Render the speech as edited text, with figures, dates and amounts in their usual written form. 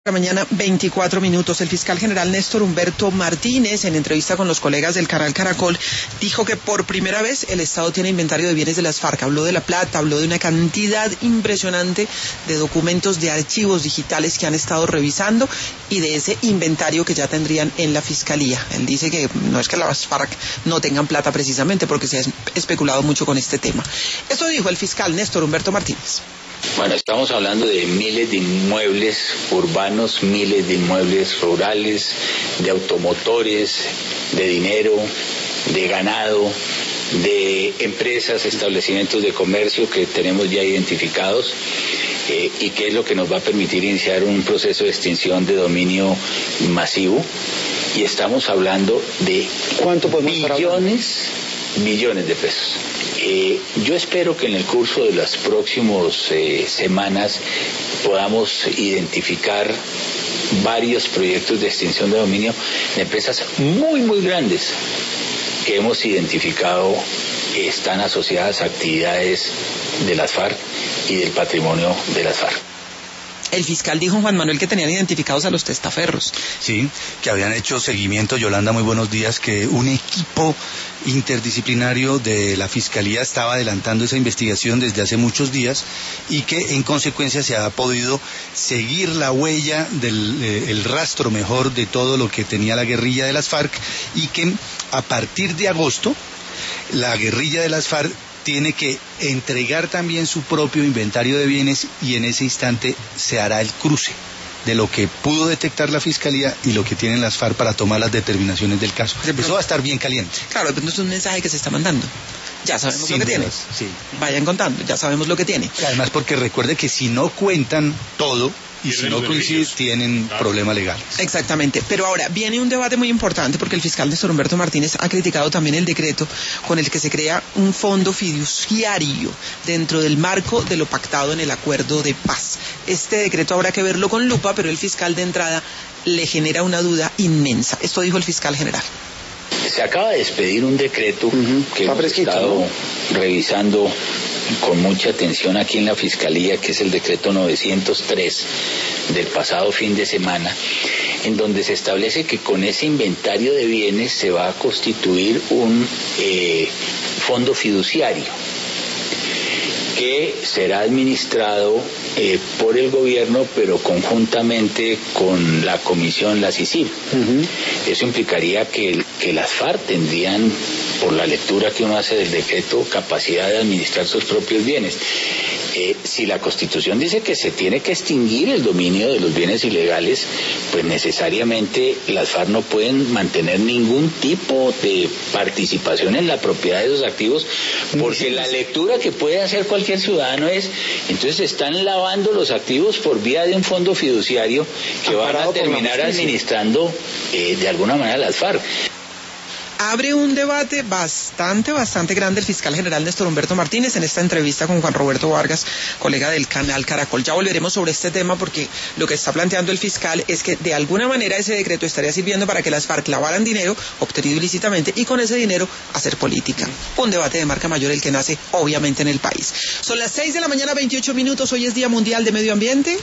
La mañana, 24 minutos. El fiscal general Néstor Humberto Martínez, en entrevista con los colegas del canal Caracol, dijo que por primera vez el Estado tiene inventario de bienes de las FARC. Habló de la plata, habló de una cantidad impresionante de documentos, de archivos digitales que han estado revisando y de ese inventario que ya tendrían en la fiscalía. Él dice que no es que las FARC no tengan plata precisamente, porque se ha especulado mucho con este tema. Esto dijo el fiscal Néstor Humberto Martínez. Bueno, estamos hablando de miles de inmuebles urbanos, miles de inmuebles rurales, de automotores, de dinero, de ganado, de empresas, establecimientos de comercio que tenemos ya identificados y que es lo que nos va a permitir iniciar un proceso de extinción de dominio masivo. Y estamos hablando de millones de pesos. Yo espero que en el curso de las próximas semanas podamos identificar varios proyectos de extinción de dominio de empresas muy grandes que hemos identificado están asociadas a actividades de las FARC y del patrimonio de las FARC. El fiscal dijo, Juan Manuel, que tenían identificados a los testaferros. Sí, que habían hecho seguimiento. Yolanda, muy buenos días, que un equipo interdisciplinario de la Fiscalía estaba adelantando esa investigación desde hace muchos días y que en consecuencia se ha podido seguir la huella el rastro mejor de todo lo que tenía la guerrilla de las FARC, y que a partir de agosto la guerrilla de las FARC tiene que entregar también su propio inventario de bienes, y en ese instante se hará el cruce de lo que pudo detectar la Fiscalía y lo que tienen las FARC para tomar las determinaciones del caso. Eso va a estar bien caliente. Claro, pero no es un mensaje que se está mandando. Ya sabemos lo que tiene. Sí. Vayan contando, ya sabemos lo que tiene. Además, porque recuerde que si no cuentan todo y si no coinciden, tienen problemas legales. Exactamente. Pero ahora viene un debate muy importante, porque el fiscal Néstor Humberto Martínez ha criticado también el decreto con el que se crea un fondo fiduciario dentro del marco de lo pactado en el acuerdo de paz. Este decreto habrá que verlo con lupa, pero el fiscal de entrada le genera una duda inmensa. Esto dijo el fiscal general. Se acaba de expedir un decreto que hemos estado revisando con mucha atención aquí en la Fiscalía, que es el decreto 903 del pasado fin de semana, en donde se establece que con ese inventario de bienes se va a constituir un fondo fiduciario que será administrado por el gobierno, pero conjuntamente con la comisión, la CICIG. Eso implicaría que las FARC tendrían, por la lectura que uno hace del decreto, capacidad de administrar sus propios bienes. Si la Constitución dice que se tiene que extinguir el dominio de los bienes ilegales, pues necesariamente las FARC no pueden mantener ningún tipo de participación en la propiedad de esos activos, porque la lectura que puede hacer cualquier ciudadano es, entonces están lavando los activos por vía de un fondo fiduciario que van a terminar administrando de alguna manera las FARC. Abre un debate bastante grande el fiscal general Néstor Humberto Martínez en esta entrevista con Juan Roberto Vargas, colega del canal Caracol. Ya volveremos sobre este tema, porque lo que está planteando el fiscal es que de alguna manera ese decreto estaría sirviendo para que las FARC lavaran dinero obtenido ilícitamente y con ese dinero hacer política. Un debate de marca mayor, el que nace obviamente en el país. Son las 6 de la mañana, 28 minutos. Hoy es Día Mundial de Medio Ambiente.